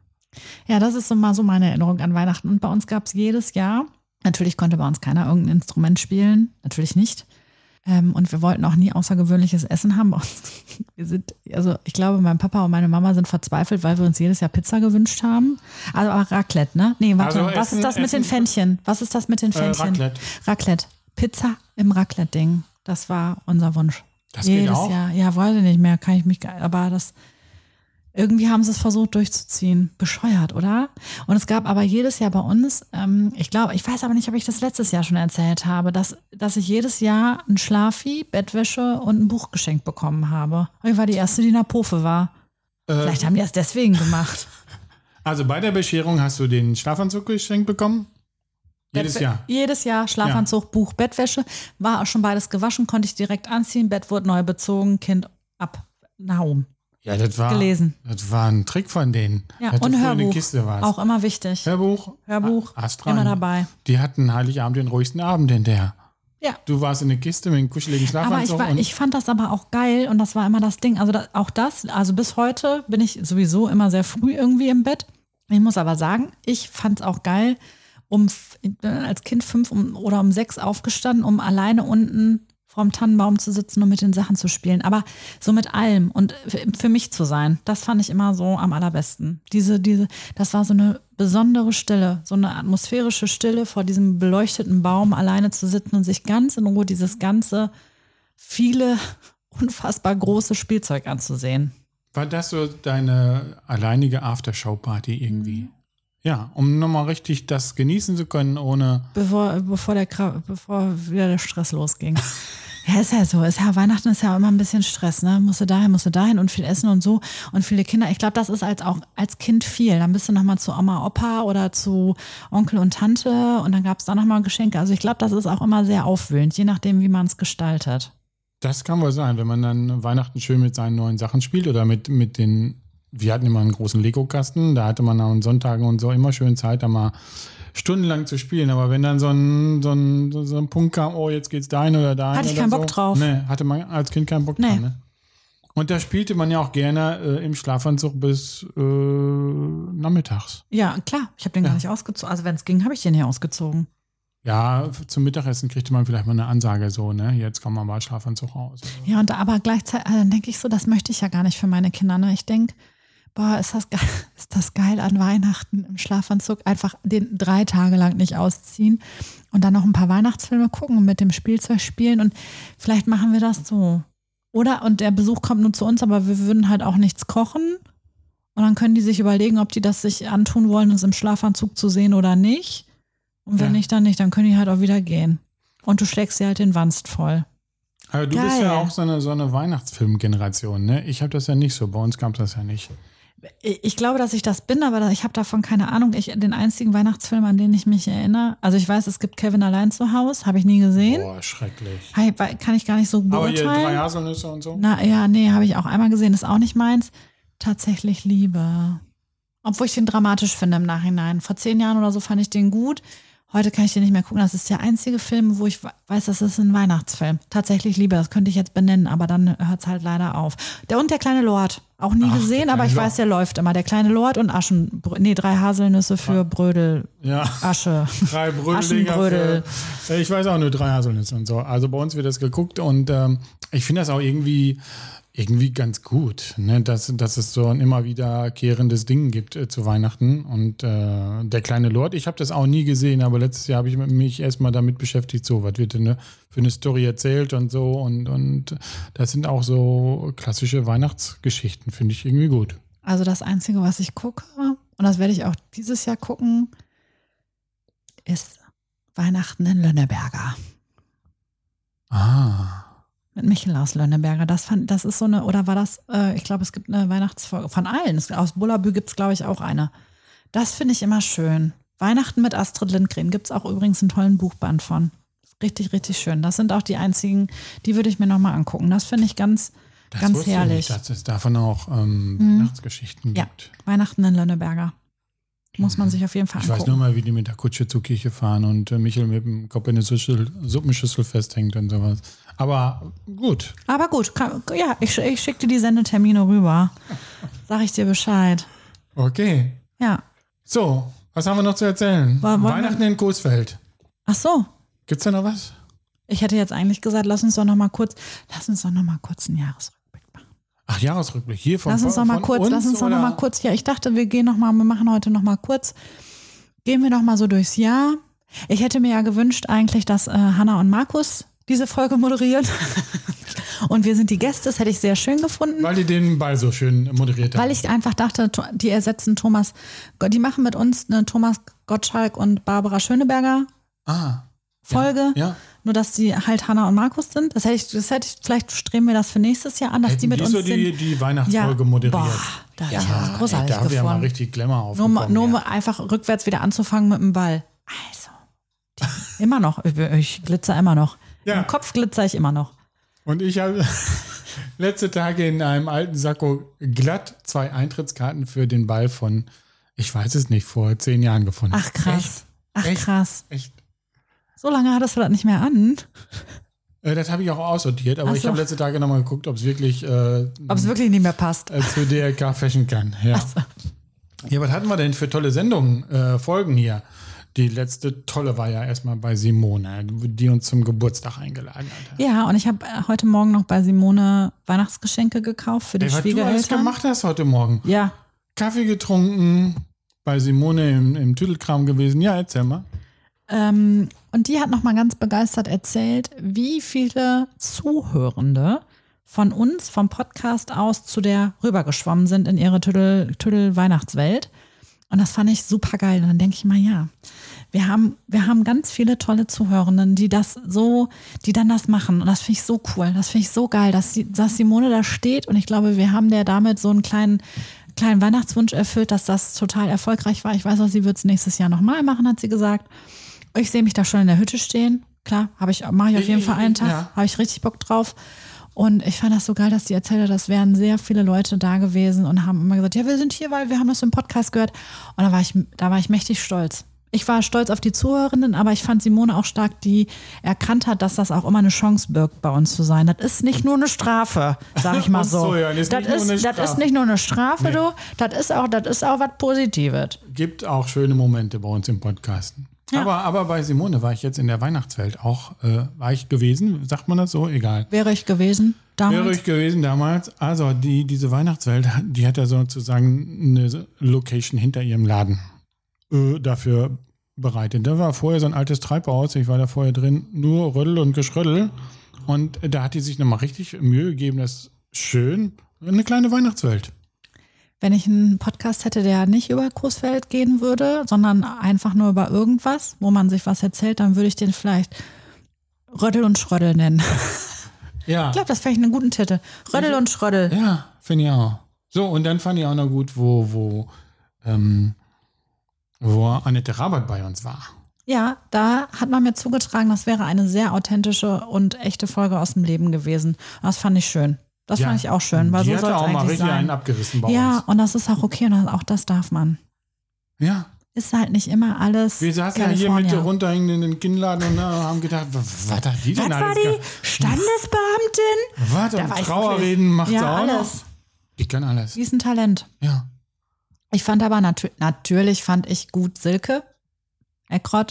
Ja, das ist so mal so meine Erinnerung an Weihnachten. Und bei uns gab es jedes Jahr, natürlich konnte bei uns keiner irgendein Instrument spielen, natürlich nicht. Ähm, und wir wollten auch nie außergewöhnliches Essen haben. Bei uns, wir sind, also ich glaube, mein Papa und meine Mama sind verzweifelt, weil wir uns jedes Jahr Pizza gewünscht haben. Also aber Raclette, ne? Nee, warte, Also was Essen- ist das mit den Essen- Pfännchen? Was ist das mit den Äh, Pfännchen? Raclette. Raclette. Pizza im Raclette-Ding. Das war unser Wunsch. Das Jedes geht auch? Jahr. Ja, weiß ich nicht mehr, kann ich mich, ge- aber das, irgendwie haben sie es versucht durchzuziehen. Bescheuert, oder? Und es gab aber jedes Jahr bei uns, ähm, ich glaube, ich weiß aber nicht, ob ich das letztes Jahr schon erzählt habe, dass, dass ich jedes Jahr ein Schlafi, Bettwäsche und ein Buch geschenkt bekommen habe. Ich war die erste, die in der Pofe war. Äh, Vielleicht haben die das deswegen gemacht. Also bei der Bescherung hast du den Schlafanzug geschenkt bekommen? Jedes Bettwä- Jahr? Jedes Jahr Schlafanzug, Buch, Bettwäsche. War auch schon beides gewaschen, konnte ich direkt anziehen. Bett wurde neu bezogen, Kind ab nach oben. Ja, das war, Gelesen. Das war ein Trick von denen. Ja, dass du und früher Hörbuch. eine Kiste warst. Auch immer wichtig. Hörbuch? Hörbuch, Ah, hast rein. immer dabei. Die hatten Heiligabend den ruhigsten Abend hinterher. Ja. Du warst in der Kiste mit einem kuscheligen Aber ich, Schlafanzug. war, und ich fand das aber auch geil und das war immer das Ding. Also da, auch das, also bis heute bin ich sowieso immer sehr früh irgendwie im Bett. Ich muss aber sagen, ich fand es auch geil, um f- ich bin als Kind fünf um, oder um sechs aufgestanden, um alleine unten vorm Tannenbaum zu sitzen und mit den Sachen zu spielen. Aber so mit allem und f- für mich zu sein, das fand ich immer so am allerbesten. Diese, diese, das war so eine besondere Stille, so eine atmosphärische Stille vor diesem beleuchteten Baum alleine zu sitzen und sich ganz in Ruhe dieses ganze, viele, unfassbar große Spielzeug anzusehen. war das so deine alleinige Aftershow-Party irgendwie? Mhm. Ja, um nochmal richtig das genießen zu können, ohne. Bevor, bevor, der, Kra- bevor wieder der Stress losging. Ja, ist ja so. Ist ja, Weihnachten ist ja immer ein bisschen Stress, ne? Musst du dahin, musst du dahin und viel essen und so. Und viele Kinder. Ich glaube, das ist als auch als Kind viel. Dann bist du nochmal zu Oma, Opa oder zu Onkel und Tante und dann gab es da nochmal Geschenke. Also ich glaube, das ist auch immer sehr aufwühlend, je nachdem, wie man es gestaltet. Das kann wohl sein, wenn man dann Weihnachten schön mit seinen neuen Sachen spielt oder mit, mit den. Wir hatten immer einen großen Lego-Kasten, da hatte man an Sonntagen und so immer schön Zeit, da mal stundenlang zu spielen. Aber wenn dann so ein, so ein, so ein Punkt kam, oh, jetzt geht's dahin oder dahin. Hatte ich oder keinen so. Bock drauf. Nee, hatte man als Kind keinen Bock Nee. drauf. Ne? Und da spielte man ja auch gerne äh, im Schlafanzug bis äh, nachmittags. Ja, klar. Ich habe den Ja. gar nicht ausgezogen. Also wenn es ging, habe ich den hier ausgezogen. Ja, zum Mittagessen kriegte man vielleicht mal eine Ansage so, ne? Jetzt kann man mal Schlafanzug raus. Ja, und aber gleichzeitig, also dann denke ich so, das möchte ich ja gar nicht für meine Kinder. Ne? Ich denke, boah, ist das, geil, ist das geil an Weihnachten im Schlafanzug, einfach den drei Tage lang nicht ausziehen und dann noch ein paar Weihnachtsfilme gucken und mit dem Spielzeug spielen und vielleicht machen wir das so. Oder, und der Besuch kommt nur zu uns, aber wir würden halt auch nichts kochen und dann können die sich überlegen, ob die das sich antun wollen, uns im Schlafanzug zu sehen oder nicht. Und wenn Ja. nicht, dann nicht, dann können die halt auch wieder gehen. Und du schlägst sie halt den Wanst voll. Aber du Geil. bist ja auch so eine, so eine Weihnachtsfilmgeneration, ne? Ich habe das ja nicht so, bei uns gab das ja nicht. Ich glaube, dass ich das bin, aber ich habe davon keine Ahnung. Ich, den einzigen Weihnachtsfilm, an den ich mich erinnere, also ich weiß, es gibt Kevin allein zu Hause, habe ich nie gesehen. Boah, schrecklich. Hi- Kann ich gar nicht so Aber hier beurteilen. drei Haselnüsse und so? Na ja, nee, habe ich auch einmal gesehen, ist auch nicht meins. Tatsächlich Liebe. Obwohl ich den dramatisch finde im Nachhinein. Vor zehn Jahren oder so fand ich den gut. Heute kann ich den nicht mehr gucken. Das ist der einzige Film, wo ich weiß, das ist ein Weihnachtsfilm. Tatsächlich Liebe, das könnte ich jetzt benennen, aber dann hört es halt leider auf. Der und der kleine Lord. Auch nie Ach, der gesehen, aber kleine ich Lord. weiß, der läuft immer. Der kleine Lord und Aschen. Nee, drei Haselnüsse für Brödel. Ja, Asche. drei Brödeldinger Aschenbrödel. für, ich weiß auch nur drei Haselnüsse und so. Also bei uns wird das geguckt und ähm, ich finde das auch irgendwie, irgendwie ganz gut, ne? dass, dass es so ein immer wiederkehrendes Ding gibt äh, zu Weihnachten. Und äh, der kleine Lord, ich habe das auch nie gesehen, aber letztes Jahr habe ich mich erstmal damit beschäftigt, so, was wird denn ne, für eine Story erzählt und so. Und, und das sind auch so klassische Weihnachtsgeschichten, finde ich irgendwie gut. Also das Einzige, was ich gucke, und das werde ich auch dieses Jahr gucken, ist Weihnachten in Lönneberger. Ah. Mit Michel aus Lönneberger. Das fand, das ist so eine, oder war das, äh, ich glaube, es gibt eine Weihnachtsfolge von allen. Es, aus Bullabü gibt es, glaube ich, auch eine. Das finde ich immer schön. Weihnachten mit Astrid Lindgren gibt es auch übrigens einen tollen Buchband von. Richtig, richtig schön. Das sind auch die einzigen, die würde ich mir nochmal angucken. Das finde ich ganz, Das ganz wusste ich herrlich. nicht, dass es davon auch ähm, Mhm. Weihnachtsgeschichten Ja, gibt. Weihnachten in Lönneberger. Muss man sich auf jeden Fall Ich weiß angucken. nur mal, wie die mit der Kutsche zur Kirche fahren und äh, Michel mit dem Kopf in der Schüssel, Suppenschüssel festhängt und sowas. Aber gut. Aber gut, kann, ja, ich, ich schicke dir die Sendetermine rüber. Sag ich dir Bescheid. Okay. Ja. So, was haben wir noch zu erzählen? Wollen wir- Weihnachten in Coesfeld. Ach so. Gibt's da noch was? Ich hätte jetzt eigentlich gesagt, lass uns doch noch mal kurz, lass uns doch noch mal kurz einen Jahresrückblick machen. Ach, Jahresrückblick. Hier von Lass uns doch mal von kurz, uns, lass uns doch noch oder? mal kurz, ja, ich dachte, wir gehen noch mal, wir machen heute noch mal kurz, gehen wir noch mal so durchs Jahr. Ich hätte mir ja gewünscht eigentlich, dass äh, Hanna und Markus diese Folge moderieren. Und wir sind die Gäste, das hätte ich sehr schön gefunden. Weil die den Ball so schön moderiert haben. Weil ich einfach dachte, die ersetzen Thomas, die machen mit uns eine Thomas Gottschalk und Barbara Schöneberger ah, Folge. Ja, ja. Nur, dass die halt Hanna und Markus sind. Das hätte ich, das hätte ich, vielleicht streben wir das für nächstes Jahr an, dass Hätten die mit die uns so die, sind. die Weihnachtsfolge Ja. moderiert. Boah, da hätte ich was großartig ey, da haben wir gefunden. mal richtig Glamour Nur, aufgekommen. mal- nur ja. mal einfach rückwärts wieder anzufangen mit dem Ball. Also, die, immer noch. Ich, ich glitzer immer noch. Ja. Im Kopf glitzer ich immer noch. Und ich habe letzte Tage in einem alten Sakko glatt zwei Eintrittskarten für den Ball von, ich weiß es nicht, vor zehn Jahren gefunden. Ach krass. Ach Echt? krass. Echt? So lange hattest du das nicht mehr an. Äh, das habe ich auch aussortiert, aber Ach ich so. habe letzte Tage nochmal geguckt, ob es wirklich äh, Ob es wirklich nicht mehr passt. äh, zu D L K Fashion kann. Ja. Ja, was hatten wir denn für tolle Sendungen, äh, Folgen hier? Die letzte tolle war ja erstmal bei Simone, die uns zum Geburtstag eingeladen hat. Ja, und ich habe heute Morgen noch bei Simone Weihnachtsgeschenke gekauft für die Ey, was du alles Schwiegereltern. gemacht hast heute Morgen. Ja, Kaffee getrunken, bei Simone im, im Tüdelkram gewesen. Ja, erzähl mal. ähm, und die hat nochmal ganz begeistert erzählt, wie viele Zuhörende von uns vom Podcast aus zu der rübergeschwommen sind in ihre Tüdel, Tüdel-Weihnachtswelt. Und das fand ich super geil. Und dann denke ich mal, ja, wir haben, wir haben ganz viele tolle Zuhörenden, die das so, die dann das machen. Und das finde ich so cool. Das finde ich so geil, dass, sie, dass Simone da steht. Und ich glaube, wir haben der damit so einen kleinen, kleinen Weihnachtswunsch erfüllt, dass das total erfolgreich war. Ich weiß auch, sie wird es nächstes Jahr nochmal machen, hat sie gesagt. Ich sehe mich da schon in der Hütte stehen. Klar, habe ich, mache ich auf jeden Fall einen Tag. Ja. Habe ich richtig Bock drauf. Und ich fand das so geil, dass die erzählt hat, das wären sehr viele Leute da gewesen und haben immer gesagt, ja, wir sind hier, weil wir haben das im Podcast gehört. Und da war ich, da war ich mächtig stolz. Ich war stolz auf die Zuhörerinnen, aber ich fand Simone auch stark, die erkannt hat, dass das auch immer eine Chance birgt, bei uns zu sein. Das ist nicht nur eine Strafe, sag ich mal Ach so. so, ja, das ist das, nicht nur ist, eine das Strafe. ist nicht nur eine Strafe, Nee. du. Das ist auch, das ist auch was Positives. Gibt auch schöne Momente bei uns im Podcasten. Ja. Aber, aber bei Simone war ich jetzt in der Weihnachtswelt auch, äh, war ich gewesen, sagt man das so? Egal. Wäre ich gewesen damals. Wäre ich gewesen damals. Also die, diese Weihnachtswelt, die hat ja sozusagen eine Location hinter ihrem Laden äh, dafür bereitet. Da war vorher so ein altes Treibhaus, ich war da vorher drin, nur Rödel und Geschrödel. Und da hat die sich nochmal richtig Mühe gegeben, das ist schön, eine kleine Weihnachtswelt. Wenn ich einen Podcast hätte, der nicht über Coesfeld gehen würde, sondern einfach nur über irgendwas, wo man sich was erzählt, dann würde ich den vielleicht Rödel und Schrödel nennen. Ja. Ich glaube, das wäre einen guten Titel. Rödel und Schrödel. Ja, finde ich auch. So, und dann fand ich auch noch gut, wo, wo, ähm, wo Annette Rabat bei uns war. Ja, da hat man mir zugetragen, das wäre eine sehr authentische und echte Folge aus dem Leben gewesen. Das fand ich schön. Das Ja, fand ich auch schön, weil die so hat soll es auch mal eigentlich richtig einen sein. abgerissen bei Ja, uns. und das ist auch okay und das- auch das darf man. Ja. Ist halt nicht immer alles Wir saßen ja hier mit California. der runterhängenden Kinnladen und äh, haben gedacht, was, was hat die denn Was war alles? die ge- Standesbeamtin? Was? Da Und war ich Trauerreden macht Ja, sie auch alles. noch? Die kann alles. Die ist ein Talent. Ja. Ich fand aber natür natürlich fand ich gut Silke Eckrott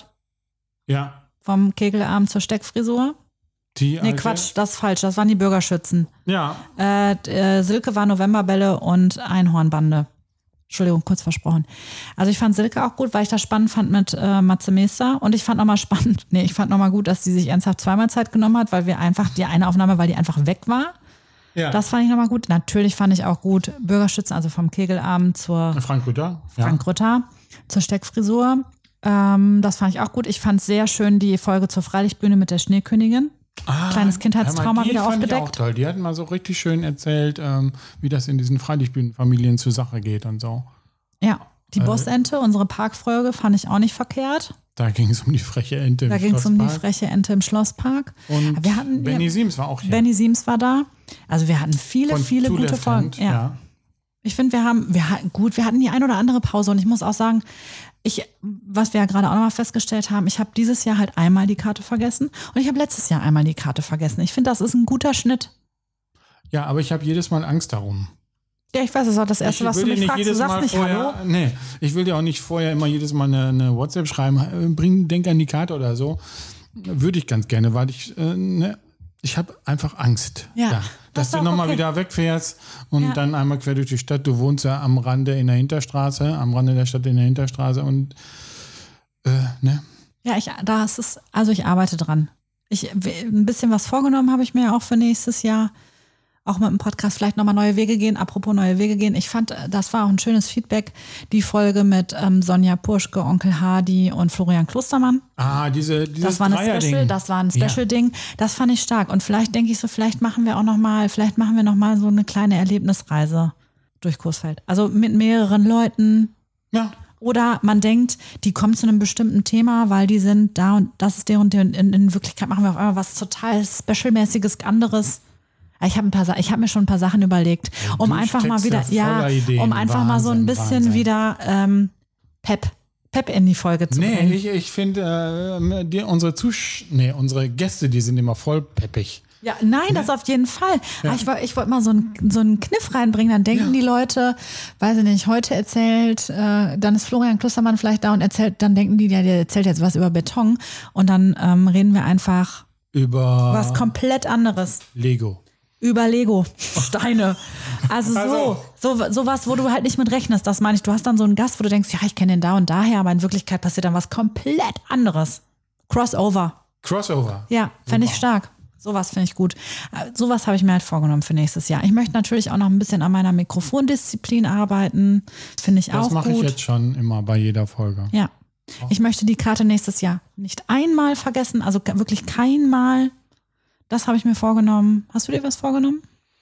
Ja. vom Kegelarm zur Steckfrisur. Die Nee, alte- Quatsch, das ist falsch. Das waren die Bürgerschützen. Ja. Äh, d- äh, Silke war Novemberbälle und Einhornbande. Entschuldigung, kurz versprochen. Also ich fand Silke auch gut, weil ich das spannend fand mit äh, Matze Meester. Und ich fand nochmal spannend, nee, ich fand nochmal gut, dass sie sich ernsthaft zweimal Zeit genommen hat, weil wir einfach, die eine Aufnahme, weil die einfach weg war. Ja. Das fand ich nochmal gut. Natürlich fand ich auch gut Bürgerschützen, also vom Kegelarm zur Frank Rütter. Frank Rütter, zur Steckfrisur. Ähm, das fand ich auch gut. Ich fand sehr schön die Folge zur Freilichtbühne mit der Schneekönigin. Ah, Kleines Kindheitstrauma hör mal, die wieder fand Ich auch aufgedeckt. toll. Die hatten mal so richtig schön erzählt, ähm, wie das in diesen Freilichtbühnenfamilien zur Sache geht und so. Ja, die Äh, Bossente, unsere Parkfolge, fand ich auch nicht verkehrt. Da ging es um die freche Ente im Da ging es um die Schlosspark. freche Ente im Schlosspark. Und wir hatten, Benny ja, Siems war auch hier. Benny Siems war da. Also wir hatten viele, Von viele Two gute Left Folgen. Hand, Ja. ja. Ich finde, wir haben, wir hatten, gut, wir hatten die ein oder andere Pause und ich muss auch sagen, ich, was wir ja gerade auch nochmal festgestellt haben, ich habe dieses Jahr halt einmal die Karte vergessen und ich habe letztes Jahr einmal die Karte vergessen. Ich finde, das ist ein guter Schnitt. Ja, aber ich habe jedes Mal Angst darum. Ja, ich weiß, das ist auch das Erste, Ich was will du dir mich nicht fragst. Du jedes sagst Mal nicht vorher, Hallo. Nee, ich will dir auch nicht vorher immer jedes Mal eine, eine WhatsApp schreiben, äh, bring, denk an die Karte oder so. Würde ich ganz gerne, weil ich, äh, ne, ich habe einfach Angst. Ja, dass das ist du auch nochmal okay. wieder wegfährst und Ja. dann einmal quer durch die Stadt. Du wohnst ja am Rande in der Hinterstraße, am Rande der Stadt in der Hinterstraße und äh, ne? Ja, Ja, ich, da ist es, also ich arbeite dran. Ich, ein bisschen was vorgenommen habe ich mir auch für nächstes Jahr. Auch mit dem Podcast vielleicht nochmal neue Wege gehen. Apropos neue Wege gehen. Ich fand, das war auch ein schönes Feedback. Die Folge mit ähm, Sonja Purschke, Onkel Hardy und Florian Klostermann. Ah, diese, dieses das war eine Special, Ding. Das war ein Special-Ding. Ja. Das fand ich stark. Und vielleicht denke ich so, vielleicht machen wir auch nochmal, vielleicht machen wir nochmal so eine kleine Erlebnisreise durch Coesfeld. Also mit mehreren Leuten. Ja. Oder man denkt, die kommen zu einem bestimmten Thema, weil die sind da und das ist der und der. Und in, in Wirklichkeit machen wir auf einmal was total Special-mäßiges, anderes. Ich habe ein paar, ich habe mir schon ein paar Sachen überlegt, um einfach mal wieder, ja, Ideen. um einfach Wahnsinn, mal so ein bisschen Wahnsinn. wieder ähm, Pep, Pep in die Folge zu nee, bringen. Nee, ich, ich finde, äh, die, unsere Zusch nee, unsere Gäste, die sind immer voll peppig. Ja, nein, nee? Das auf jeden Fall. Ja. Ich wollte ich wollt mal so einen so einen Kniff reinbringen, dann denken ja. die Leute, weiß ich nicht, heute erzählt, äh, dann ist Florian Klostermann vielleicht da und erzählt, dann denken die, der, der erzählt jetzt was über Beton und dann ähm, reden wir einfach über was komplett anderes. Lego. Über Lego, Steine. Also so, also. so sowas, wo du halt nicht mit rechnest, das meine ich. Du hast dann so einen Gast, wo du denkst, ja, ich kenne den da und daher, aber in Wirklichkeit passiert dann was komplett anderes. Crossover. Crossover. Ja, fände ich stark. Sowas finde ich gut. Sowas habe ich mir halt vorgenommen für nächstes Jahr. Ich möchte natürlich auch noch ein bisschen an meiner Mikrofondisziplin arbeiten. Finde ich das auch gut. Das mache ich jetzt schon immer bei jeder Folge. Ja. Ich möchte die Karte nächstes Jahr nicht einmal vergessen, also wirklich kein Mal. Das habe ich mir vorgenommen. Hast du dir was vorgenommen?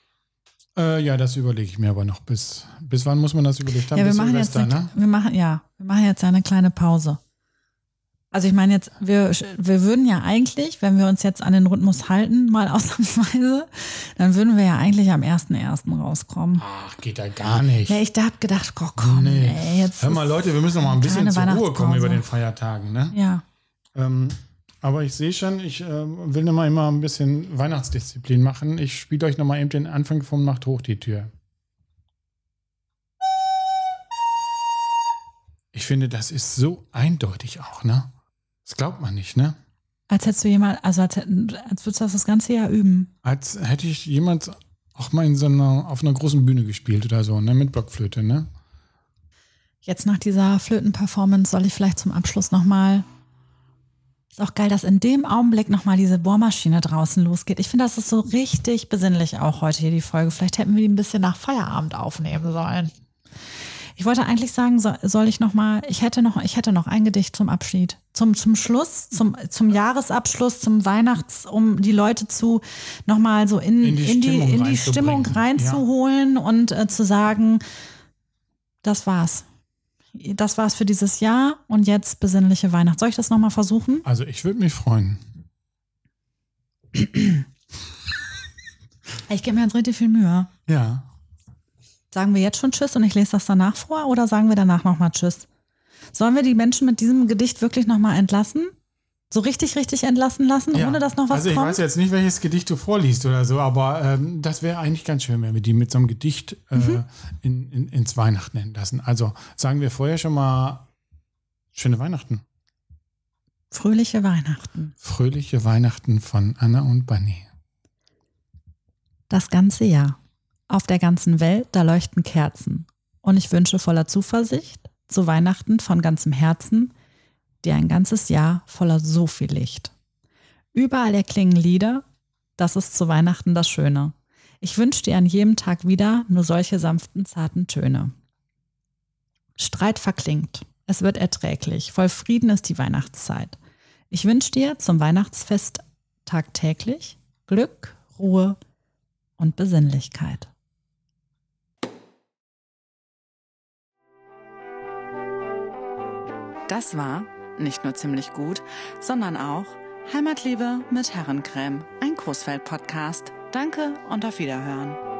Äh, ja, das überlege ich mir aber noch. Bis, bis wann muss man das überlegt haben? Ja, wir bis machen Silvester, jetzt eine, ne? wir machen, ja, wir machen jetzt eine kleine Pause. Also ich meine jetzt, wir, wir würden ja eigentlich, wenn wir uns jetzt an den Rhythmus halten, mal ausnahmsweise, dann würden wir ja eigentlich am ersten ersten rauskommen. Ach, geht ja gar nicht. Ja, ich habe gedacht, oh, komm, nee. ey, jetzt Hör mal, Leute, wir müssen noch mal ein bisschen zur Ruhe kommen über den Feiertagen, ne? Ja. Ähm, aber ich sehe schon, ich äh, will noch mal immer ein bisschen Weihnachtsdisziplin machen. Ich spiele euch noch mal eben den Anfang vom Macht hoch die Tür. Ich finde, das ist so eindeutig auch, ne? Das glaubt man nicht, ne? Als hättest du jemand, also als, als würdest du das das ganze Jahr üben. Als hätte ich jemand auch mal in so einer, auf einer großen Bühne gespielt oder so, ne? Mit Blockflöte, ne? Jetzt nach dieser Flöten-Performance soll ich vielleicht zum Abschluss nochmal. Ist auch geil, dass in dem Augenblick nochmal diese Bohrmaschine draußen losgeht. Ich finde, das ist so richtig besinnlich auch heute hier die Folge. Vielleicht hätten wir die ein bisschen nach Feierabend aufnehmen sollen. Ich wollte eigentlich sagen, so, soll ich noch mal, ich hätte noch, ich hätte noch ein Gedicht zum Abschied, zum, zum Schluss, zum, zum Jahresabschluss, zum Weihnachts, um die Leute zu, noch mal so in, in die in Stimmung, die, in die Stimmung reinzuholen ja. und äh, zu sagen, das war's. Das war's für dieses Jahr und jetzt besinnliche Weihnacht. Soll ich das noch mal versuchen? Also ich würde mich freuen. Ich gebe mir jetzt richtig viel Mühe. Ja. Sagen wir jetzt schon Tschüss und ich lese das danach vor oder sagen wir danach nochmal Tschüss? Sollen wir die Menschen mit diesem Gedicht wirklich nochmal entlassen? So richtig, richtig entlassen lassen, ja. ohne dass noch was also ich kommt? weiß jetzt nicht, welches Gedicht du vorliest oder so, aber ähm, das wäre eigentlich ganz schön, wenn wir die mit so einem Gedicht äh, mhm. in, in, ins Weihnachten entlassen. Also sagen wir vorher schon mal schöne Weihnachten. Fröhliche Weihnachten. Fröhliche Weihnachten von Anna und Bunny. Das ganze Jahr. Auf der ganzen Welt, da leuchten Kerzen. Und ich wünsche voller Zuversicht zu Weihnachten von ganzem Herzen dir ein ganzes Jahr voller so viel Licht. Überall erklingen Lieder, das ist zu Weihnachten das Schöne. Ich wünsche dir an jedem Tag wieder nur solche sanften, zarten Töne. Streit verklingt, es wird erträglich, voll Frieden ist die Weihnachtszeit. Ich wünsche dir zum Weihnachtsfest tagtäglich Glück, Ruhe und Besinnlichkeit. Das war nicht nur ziemlich gut, sondern auch Heimatliebe mit Herrencreme, ein Coesfeld-Podcast. Danke und auf Wiederhören.